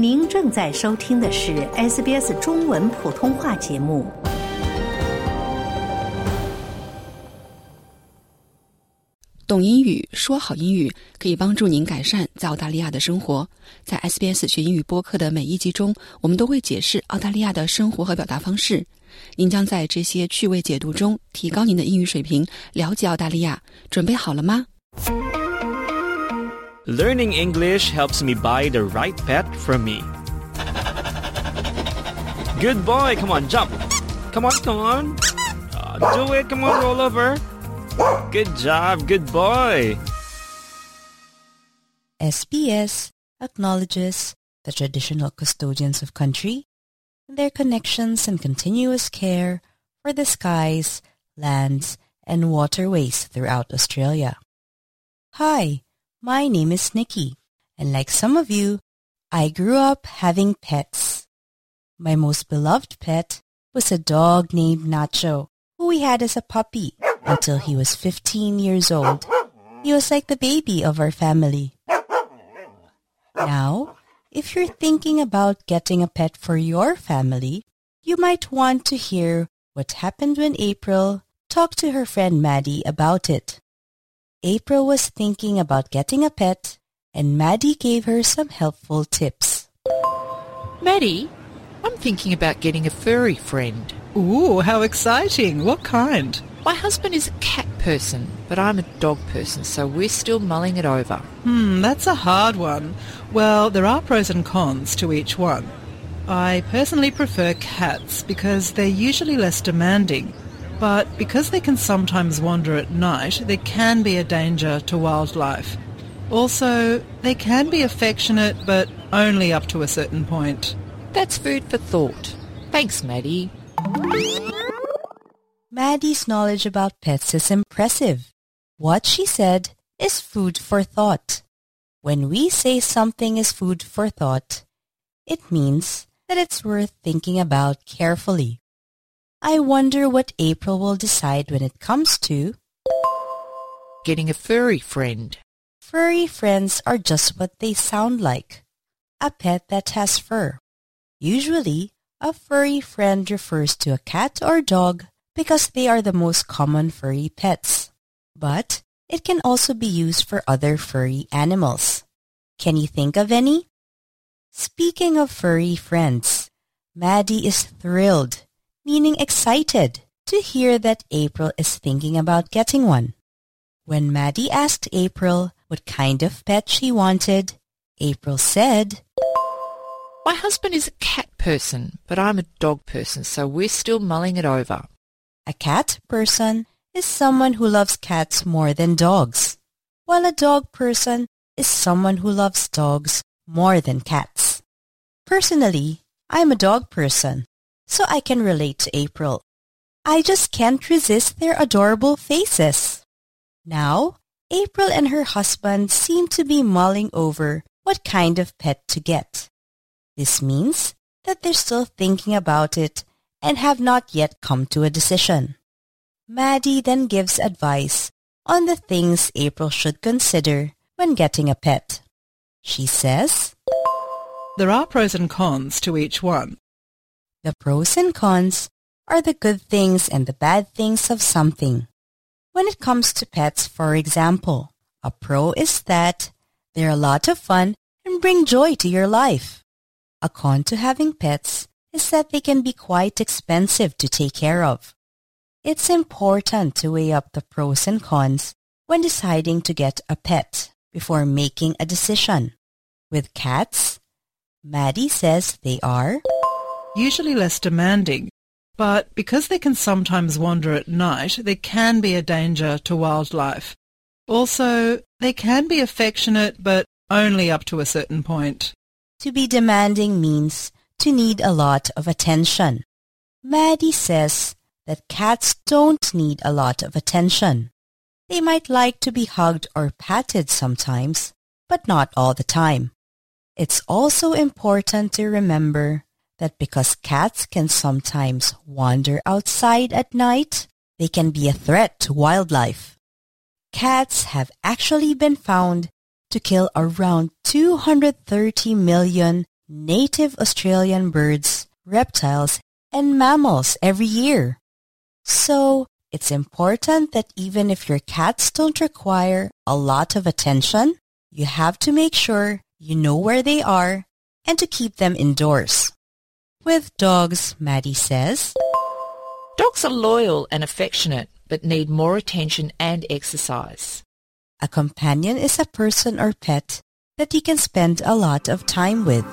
您正在收听的是 SBS 中文普通话节目。 懂英语，说好英语，可以帮助您改善在澳大利亚的生活。在 SBS 学英语播客的每一集中，我们都会解释澳大利亚的生活和表达方式。您将在这些趣味解读中提高您的英语水平，了解澳大利亚。准备好了吗？ Learning English helps me buy the right pet for me. Good boy, come on, jump. Come on. Do it, come on, roll over. Good job, good boy. SBS acknowledges the traditional custodians of country and their connections and continuous care for the skies, lands, and waterways throughout Australia. Hi, my name is Nikki, and like some of you, I grew up having pets. My most beloved pet was a dog named Nacho, who we had as a puppy until he was 15 years old. He was like the baby of our family. Now, if you're thinking about getting a pet for your family, you might want to hear what happened when April talked to her friend Maddie about it. April was thinking about getting a pet, and Maddie gave her some helpful tips. Maddie, I'm thinking about getting a furry friend. Ooh, how exciting. What kind? My husband is a cat person, but I'm a dog person, so we're still mulling it over. That's a hard one. Well, there are pros and cons to each one. I personally prefer cats because they're usually less demanding, but because they can sometimes wander at night, they can be a danger to wildlife. Also, they can be affectionate, but only up to a certain point. That's food for thought. Thanks, Maddie. Maddie's knowledge about pets is impressive. What she said is food for thought. When we say something is food for thought, it means that it's worth thinking about carefully. I wonder what April will decide when it comes to getting a furry friend. Furry friends are just what they sound like. A pet that has fur. Usually, a furry friend refers to a cat or dog because they are the most common furry pets. But it can also be used for other furry animals. Can you think of any? Speaking of furry friends, Maddie is thrilled, meaning excited, to hear that April is thinking about getting one. When Maddie asked April what kind of pet she wanted, April said, My husband is a cat person, but I'm a dog person, so we're still mulling it over. A cat person is someone who loves cats more than dogs, while a dog person is someone who loves dogs more than cats. Personally, I'm a dog person, so I can relate to April. I just can't resist their adorable faces. Now, April and her husband seem to be mulling over what kind of pet to get. This means that they're still thinking about it and have not yet come to a decision. Maddie then gives advice on the things April should consider when getting a pet. She says, There are pros and cons to each one. The pros and cons are the good things and the bad things of something. When it comes to pets, for example, a pro is that they're a lot of fun and bring joy to your life. A con to having pets is that they can be quite expensive to take care of. It's important to weigh up the pros and cons when deciding to get a pet before making a decision. With cats, Maddie says they are usually less demanding, but because they can sometimes wander at night, they can be a danger to wildlife. Also, they can be affectionate, but only up to a certain point. To be demanding means to need a lot of attention. Maddie says that cats don't need a lot of attention. They might like to be hugged or patted sometimes, but not all the time. It's also important to remember that because cats can sometimes wander outside at night, they can be a threat to wildlife. Cats have actually been found to kill around 230 million native Australian birds, reptiles, and mammals every year. So, it's important that even if your cats don't require a lot of attention, you have to make sure you know where they are and to keep them indoors. With dogs, Maddie says, Dogs are loyal and affectionate, but need more attention and exercise. a companion is a person or pet that you can spend a lot of time with.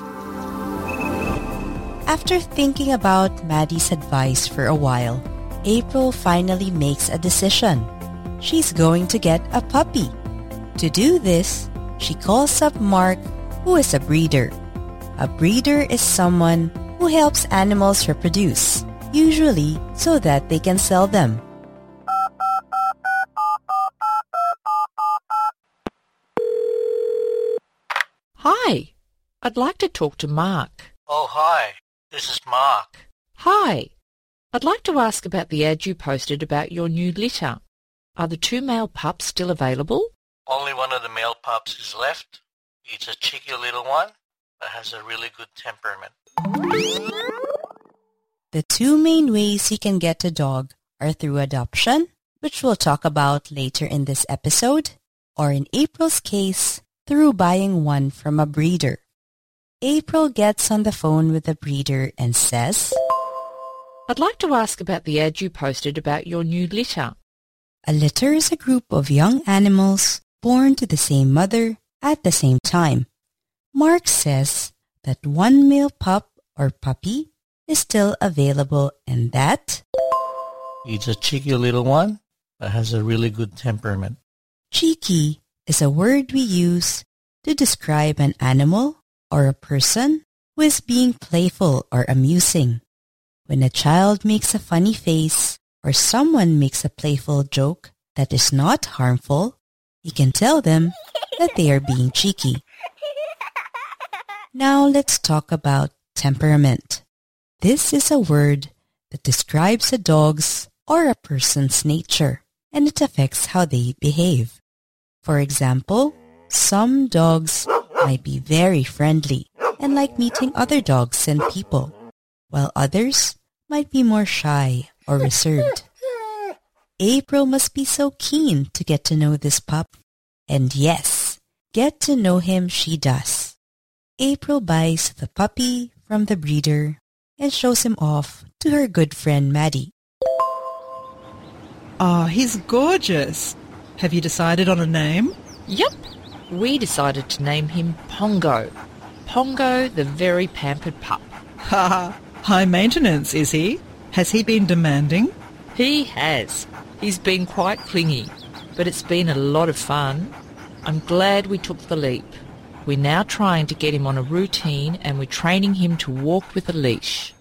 After thinking about Maddie's advice for a while, April finally makes a decision. She's going to get a puppy. To do this, she calls up Mark, who is a breeder. A breeder is someone who helps animals reproduce, usually so that they can sell them. Hi, I'd like to talk to Mark. Oh, hi. This is Mark. Hi, I'd like to ask about the ad you posted about your new litter. Are the 2 male pups still available? Only one of the male pups is left. It's a cheeky little one that has a really good temperament. The 2 main ways you can get a dog are through adoption, which we'll talk about later in this episode, or in April's case, through buying one from a breeder. April gets on the phone with the breeder and says, I'd like to ask about the ad you posted about your new litter. a litter is a group of young animals born to the same mother at the same time. Mark says that 1 male pup or puppy is still available and that It's a cheeky little one that has a really good temperament. cheeky is a word we use to describe an animal or a person who is being playful or amusing. When a child makes a funny face or someone makes a playful joke that is not harmful, you can tell them that they are being cheeky. Now let's talk about temperament. This is a word that describes a dog's or a person's nature, and it affects how they behave. For example, some dogs might be very friendly and like meeting other dogs and people, while others might be more shy or reserved. April must be so keen to get to know this pup. And yes, get to know him she does. April buys the puppy from the breeder and shows him off to her good friend Maddie. Ah, he's gorgeous. Have you decided on a name? Yup, we decided to name him Pongo. Pongo, the very pampered pup. Ha! High maintenance, is he? Has he been demanding? He has. He's been quite clingy, but it's been a lot of fun. I'm glad we took the leap. We're now trying to get him on a routine and we're training him to walk with a leash.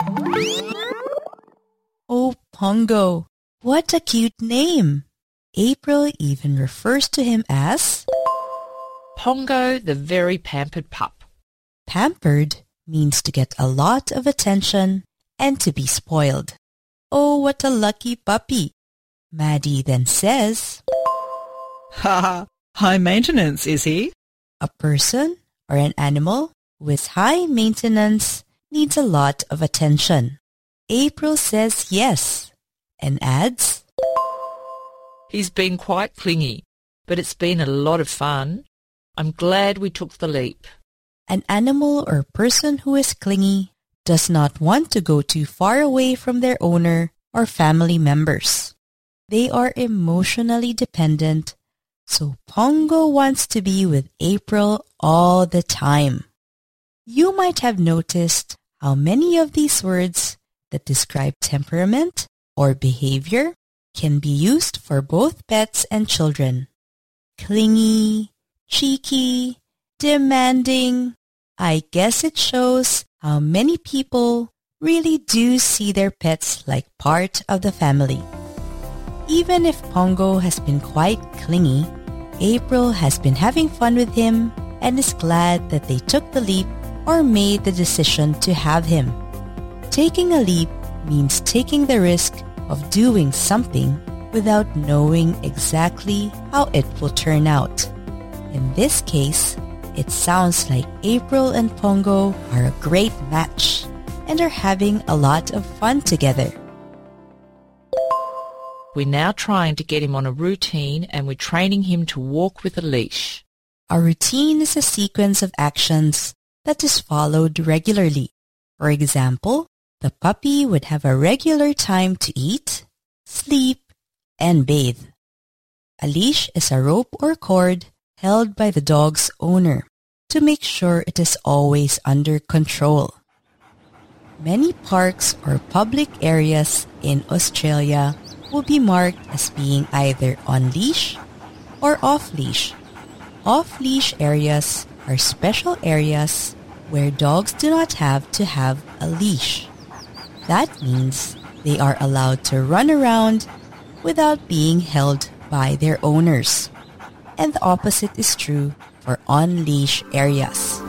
Oh, Pongo, what a cute name! April even refers to him as Pongo, the very pampered pup. pampered means to get a lot of attention and to be spoiled. Oh, what a lucky puppy! Maddie then says, Ha! High maintenance, is he? a person or an animal with high maintenance needs a lot of attention. April says yes and adds, He's been quite clingy, but it's been a lot of fun. I'm glad we took the leap. an animal or person who is clingy does not want to go too far away from their owner or family members. They are emotionally dependent, so Pongo wants to be with April all the time. You might have noticed how many of these words that describe temperament or behavior can be used for both pets and children. Clingy, cheeky, demanding. I guess it shows how many people really do see their pets like part of the family. Even if Pongo has been quite clingy, April has been having fun with him and is glad that they took the leap or made the decision to have him. Taking a leap means taking the risk of doing something without knowing exactly how it will turn out. In this case, it sounds like April and Pongo are a great match and are having a lot of fun together. We're now trying to get him on a routine and we're training him to walk with a leash. A routine is a sequence of actions that is followed regularly. For example, the puppy would have a regular time to eat, sleep, and bathe. A leash is a rope or cord held by the dog's owner to make sure it is always under control. Many parks or public areas in Australia will be marked as being either on leash or off leash. Off leash areas are special areas where dogs do not have to have a leash. That means they are allowed to run around without being held by their owners. And the opposite is true for on-leash areas.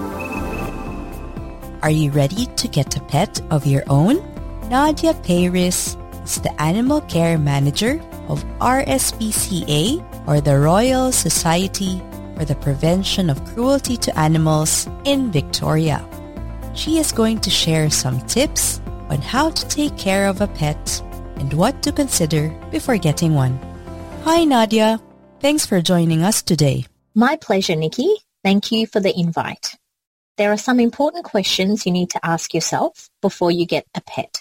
Are you ready to get a pet of your own? Nadia Peiris is the Animal Care Manager of RSPCA, or the Royal Society for the Prevention of Cruelty to Animals in Victoria. She is going to share some tips on how to take care of a pet and what to consider before getting one. Hi Nadia, thanks for joining us today. My pleasure, Nikki. Thank you for the invite. There are some important questions you need to ask yourself before you get a pet.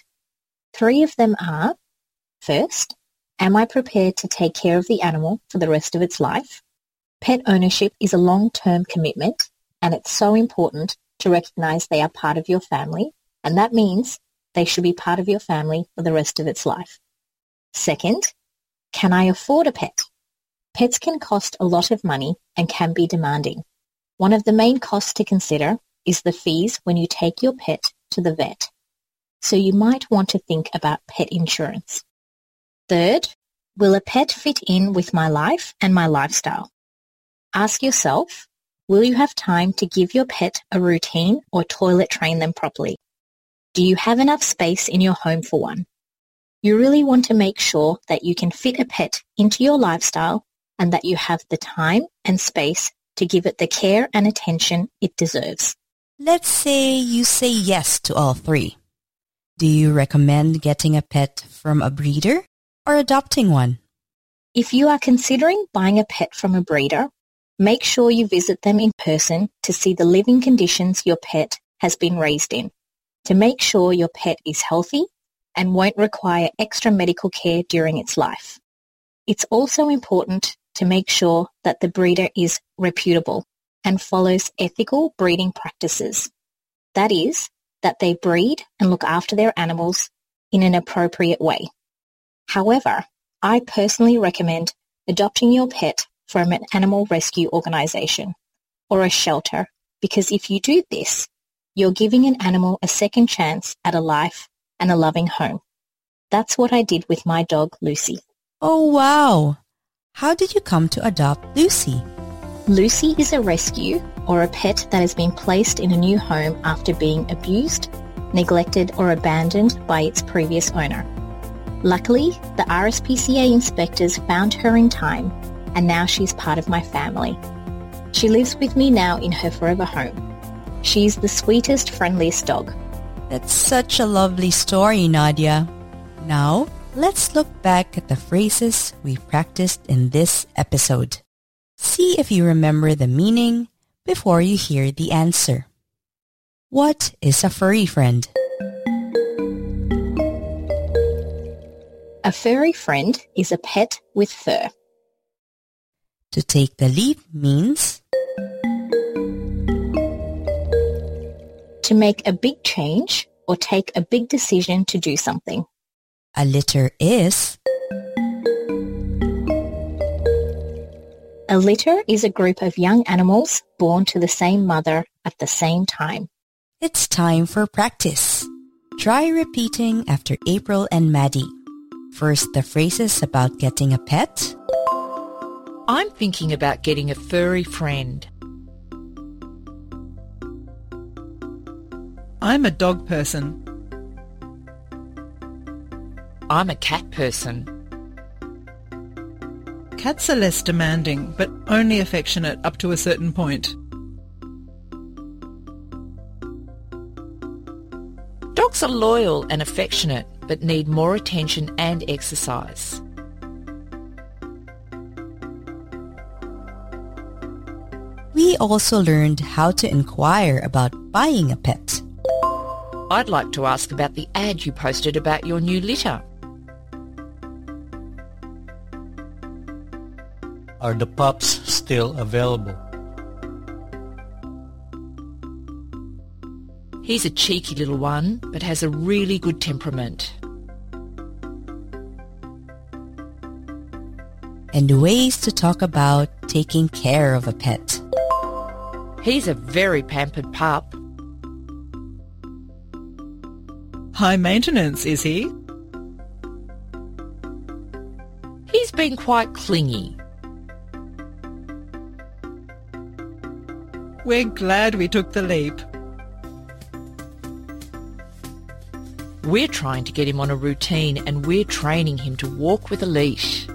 3 of them are, first, am I prepared to take care of the animal for the rest of its life? Pet ownership is a long-term commitment, and it's so important to recognize they are part of your family, and that means they should be part of your family for the rest of its life. Second, can I afford a pet? Pets can cost a lot of money and can be demanding. One of the main costs to consider is the fees when you take your pet to the vet. So you might want to think about pet insurance. Third, will a pet fit in with my life and my lifestyle? Ask yourself, will you have time to give your pet a routine or toilet train them properly? Do you have enough space in your home for one? You really want to make sure that you can fit a pet into your lifestyle and that you have the time and space to give it the care and attention it deserves. Let's say you say yes to all 3. Do you recommend getting a pet from a breeder or adopting one? If you are considering buying a pet from a breeder, make sure you visit them in person to see the living conditions your pet has been raised in, to make sure your pet is healthy and won't require extra medical care during its life. It's also important to make sure that the breeder is reputable and follows ethical breeding practices. That is, that they breed and look after their animals in an appropriate way. However, I personally recommend adopting your pet from an animal rescue organisation or a shelter, because if you do this, you're giving an animal a second chance at a life and a loving home. That's what I did with my dog, Lucy. Oh, wow! How did you come to adopt Lucy? Lucy is a rescue or a pet that has been placed in a new home after being abused, neglected or abandoned by its previous owner. Luckily, the RSPCA inspectors found her in time, and now she's part of my family. She lives with me now in her forever home. She's the sweetest, friendliest dog. That's such a lovely story, Nadia. Now, let's look back at the phrases we practiced in this episode. See if you remember the meaning before you hear the answer. What is a furry friend? A furry friend is a pet with fur. To take the leap means to make a big change or take a big decision to do something. A litter is a litter is a group of young animals born to the same mother at the same time. It's time for practice. Try repeating after April and Maddie. First, the phrases about getting a pet. I'm thinking about getting a furry friend. I'm a dog person. I'm a cat person. Cats are less demanding, but only affectionate up to a certain point. Dogs are loyal and affectionate, but need more attention and exercise. We also learned how to inquire about buying a pet. I'd like to ask about the ad you posted about your new litter. Are the pups still available? He's a cheeky little one, but has a really good temperament. And ways to talk about taking care of a pet. He's a very pampered pup. High maintenance, is he? He's been quite clingy. We're glad we took the leap. We're trying to get him on a routine and we're training him to walk with a leash.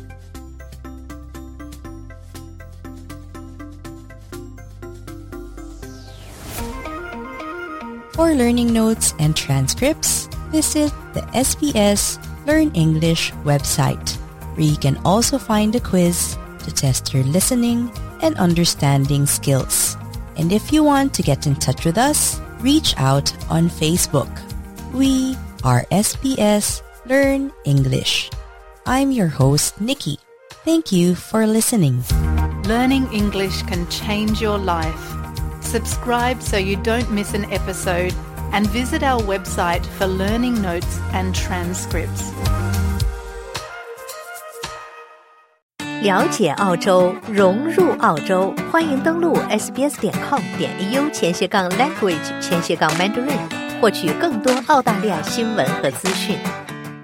For learning notes and transcripts, visit the SBS Learn English website, where you can also find a quiz to test your listening and understanding skills. And if you want to get in touch with us, reach out on Facebook. We are SBS Learn English. I'm your host, Nikki. Thank you for listening. Learning English can change your life. Subscribe so you don't miss an episode and visit our website for learning notes and transcripts. 了解澳洲，融入澳洲，欢迎登录 sbs.com.au/language/Mandarin 获取更多澳大利亚新闻和资讯。